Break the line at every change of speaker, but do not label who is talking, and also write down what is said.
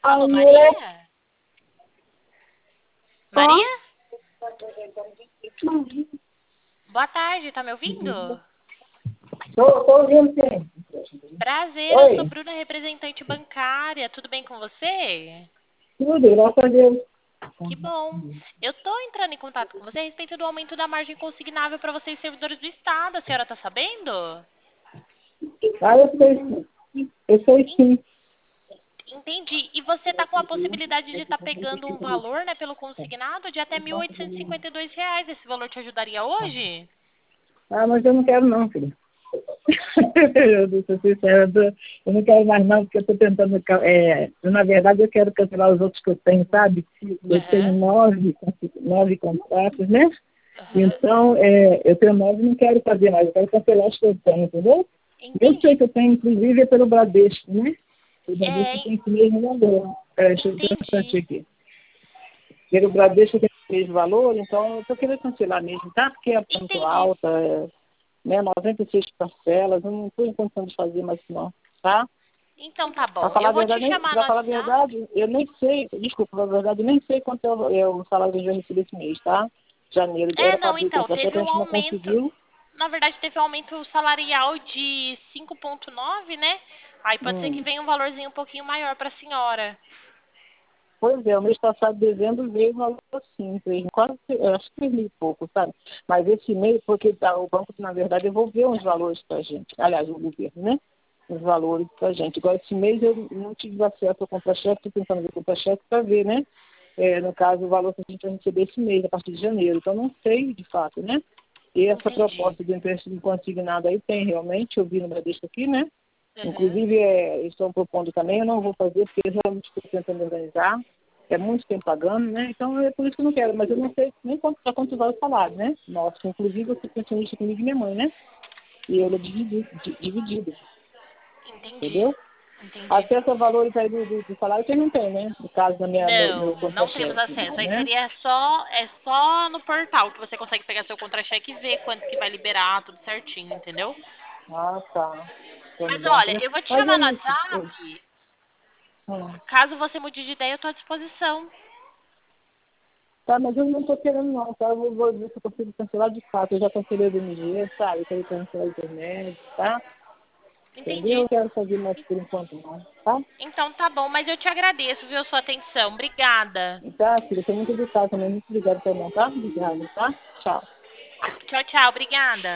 Alô,
Alô,
Maria? Maria? Boa tarde, tá me ouvindo?
tô ouvindo sim.
Prazer, eu sou
Oi,
Bruna, representante bancária. Tudo bem com você?
tudo, graças a Deus.
Que bom. Eu tô entrando em contato com você a respeito do aumento da margem consignável para vocês, servidores do Estado. A senhora tá sabendo?
Ah, eu sei
En-
sim.
Entendi. E você tá com a possibilidade de estar pegando um valor, né, pelo consignado de até R$ 1.852. Esse valor te ajudaria hoje?
Ah, mas eu não quero não, filho. Eu sou sincera, eu não quero mais não, porque eu estou tentando, na verdade eu quero cancelar os outros que eu tenho, sabe? Eu tenho
Aham,
nove contratos, né?
aham.
Então, eu tenho nove e não quero fazer mais, eu quero cancelar os que eu tenho, entendeu? Eu sei
Entendi.
que eu tenho, inclusive, é pelo Bradesco, né? O Bradesco
É,
tem esse mesmo valor. Deixa eu ver um
entendi.
instantinho aqui. Pelo Bradesco tem esse mesmo valor, então eu estou querendo cancelar mesmo, tá? Porque é muito
Entendi.
alta, né? 96 parcelas, eu não estou em condição de fazer mais não, tá?
Então tá
Para
bom.
falar
Eu
a
vou te
verdade,
chamar no
para falar a
WhatsApp.
verdade, eu nem sei, desculpa, na verdade, eu nem sei quanto é o salário que eu já recebi esse mês, tá? Janeiro,
É,
era para
não,
abrir o
então,
contrato, só que
teve
a
um
gente não
aumento.
conseguiu.
Na verdade, teve um aumento salarial de 5,9, né? Aí pode ser que
Hum.
venha um valorzinho um pouquinho maior para a senhora.
Pois é, o mês passado, dezembro, veio um valor assim, quase, eu acho que 3 mil e pouco, sabe? Mas esse mês, porque o banco, na verdade, devolveu uns valores para a gente, aliás, o governo, né? Os valores para a gente. Agora, esse mês eu não tive acesso ao contra-cheque, estou tentando ver o contra-cheque para ver, né? No caso, o valor que a gente vai receber esse mês, a partir de janeiro. Então, não sei, de fato, né? E essa
Entendi.
proposta de empréstimo consignado aí tem realmente, eu vi no Bradesco aqui, né?
Aham.
Inclusive, eles estão propondo também, eu não vou fazer, porque eu realmente estou tentando organizar. É muito tempo pagando, né? Então, é por isso que eu não quero. Mas eu não sei nem quanto vai o salário, né? Nossa, inclusive, eu sou pensionista comigo e minha mãe, né? E ele é dividido,
Entendi.
entendeu?
Entendi.
Acesso a valores aí do salário que não tem, né? No caso do meu
Não, não temos
contra-cheque,
acesso. Aí
né?
seria só no portal que você consegue pegar seu contra-cheque e ver quanto que vai liberar, tudo certinho, entendeu?
Ah, tá. Então,
Mas
bom,
olha,
né?
eu vou te
Mas é
chamar no
isso. Oi.
WhatsApp.
Hum.
Caso você mude de ideia, eu estou à disposição.
Tá, mas eu não estou querendo não, tá? Eu vou ver se eu consigo cancelar de fato. Eu já cancelei do MG, sabe? Eu quero cancelar a internet, tá? Entendeu? Eu
Entendi.
não quero fazer mais por enquanto não, tá?
Então tá bom, mas eu te agradeço, viu, a sua atenção. Obrigada.
Tá, filha, você é muito educada também. Muito obrigada pelo montar. Obrigada, tá? Tchau.
Tchau, tchau. Obrigada.